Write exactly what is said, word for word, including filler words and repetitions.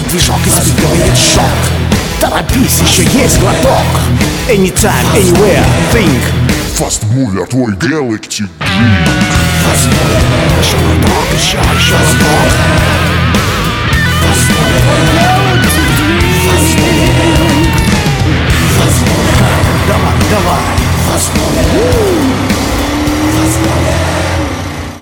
движок испытывает шок. Торопись, еще есть глоток. Anytime, anywhere, think. Fast Mover, твой Galactic Drink. Fast Mover, еще глоток, еще, еще глоток. Fast Mover.